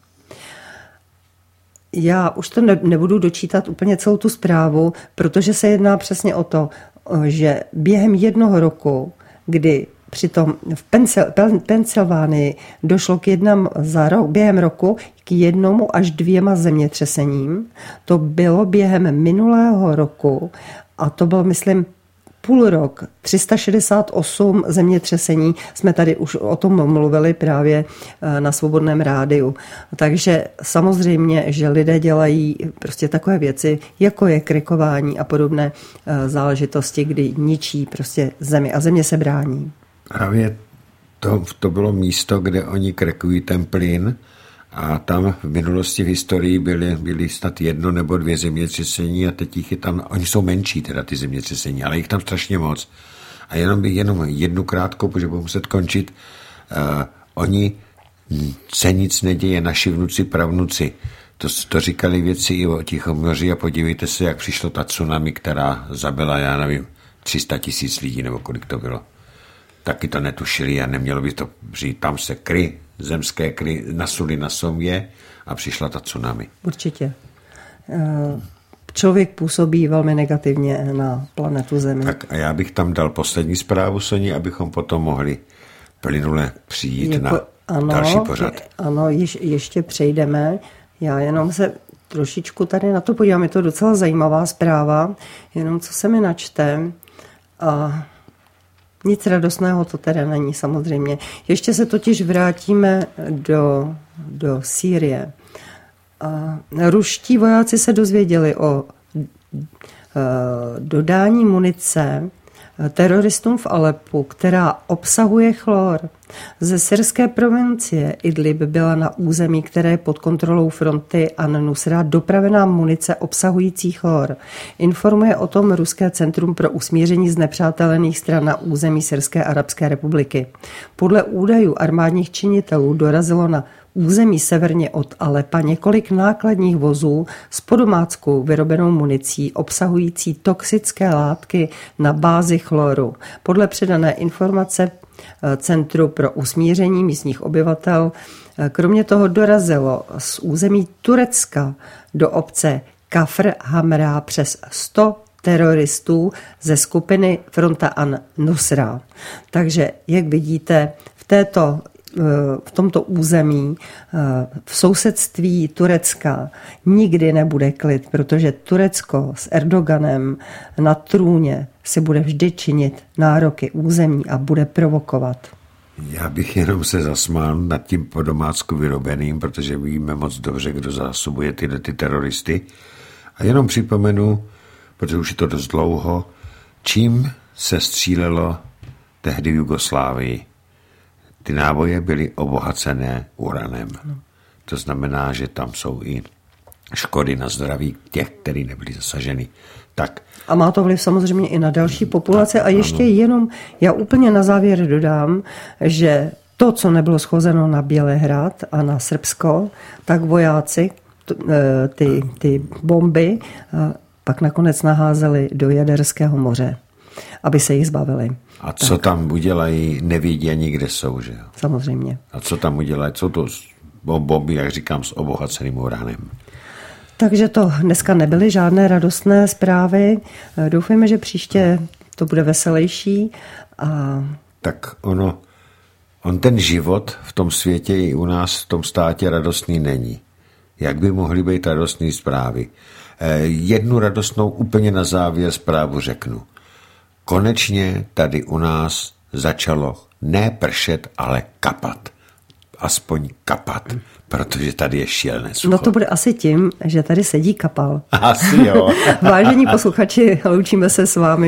Já už to nebudu dočítat úplně celou tu zprávu, protože se jedná přesně o to, že během jednoho roku, kdy přitom v Pensylvánii došlo během roku k 1 až 2 zemětřesením, to bylo během minulého roku a to byl, myslím, půl rok, 368 zemětřesení, jsme tady už o tom mluvili právě na Svobodném rádiu. Takže samozřejmě, že lidé dělají prostě takové věci, jako je krekování a podobné záležitosti, kdy ničí prostě zemi a země se brání. Právě to bylo místo, kde oni krekují ten plyn a tam v minulosti v historii byly snad 1 nebo 2 zemětřesení a teď jich je tam, oni jsou menší teda ty zemětřesení, ale jich tam strašně moc. A jenom jednu krátkou, protože budu muset končit, oni se nic neděje, naši vnuci, pravnuci. To říkali věci i o Tichomoří a podívejte se, jak přišlo ta tsunami, která zabila, já nevím, 300 000 lidí, nebo kolik to bylo. Taky to netušili a nemělo by to přijít. Tam se zemské kry nasuly na Somě a přišla ta tsunami. Určitě. Člověk působí velmi negativně na planetu Zemi. Tak a já bych tam dal poslední zprávu, Soni, abychom potom mohli plynule přijít na další pořad. Ano, ještě přejdeme. Já jenom se trošičku tady na to podívám. Je to docela zajímavá zpráva, jenom co se mi načte. A nic radostného to teda není samozřejmě. Ještě se totiž vrátíme do Sýrie. A ruští vojáci se dozvěděli o dodání munice teroristům v Alepu, která obsahuje chlor. Ze syrské provincie Idlib byla na území, které je pod kontrolou fronty An-Nusra, dopravená munice obsahující chlor. Informuje o tom Ruské centrum pro usmíření znepřátelených stran na území Syrské arabské republiky. Podle údajů armádních činitelů dorazilo na území severně od Alepa několik nákladních vozů s podomáckou vyrobenou municí obsahující toxické látky na bázi chloru. Podle předané informace Centru pro usmíření místních obyvatel kromě toho dorazilo z území Turecka do obce Kafr Hamra přes 100 teroristů ze skupiny Fronta An-Nusra. Takže, jak vidíte, v tomto území, v sousedství Turecka nikdy nebude klid, protože Turecko s Erdoganem na trůně si bude vždy činit nároky území a bude provokovat. Já bych jenom se zasmál nad tím po domácku vyrobeným, protože víme moc dobře, kdo zásobuje ty teroristy. A jenom připomenu, protože už je to dost dlouho, čím se střílelo tehdy v Jugoslávii. Ty náboje byly obohacené uranem. To znamená, že tam jsou i škody na zdraví těch, kteří nebyli zasaženi. Tak. A má to vliv samozřejmě i na další populace. A ještě jenom, já úplně na závěr dodám, že to, co nebylo schozeno na Bělehrad a na Srbsko, tak vojáci ty bomby pak nakonec naházeli do Jaderského moře, aby se jich zbavili. A co tam udělají, nevědí ani, kde jsou, že jo? Samozřejmě. A co tam udělají, jsou to bomby, jak říkám, s obohaceným uranem. Takže to dneska nebyly žádné radostné zprávy. Doufejme, že příště to bude veselější. Tak on ten život v tom světě i u nás v tom státě radostný není. Jak by mohly být radostné zprávy? Jednu radostnou úplně na závěr zprávu řeknu. Konečně tady u nás začalo ne pršet, ale kapat. Aspoň kapat, protože tady je šílené sucho. No to bude asi tím, že tady sedí kapal. Asi jo. Vážení posluchači, loučíme se s vámi.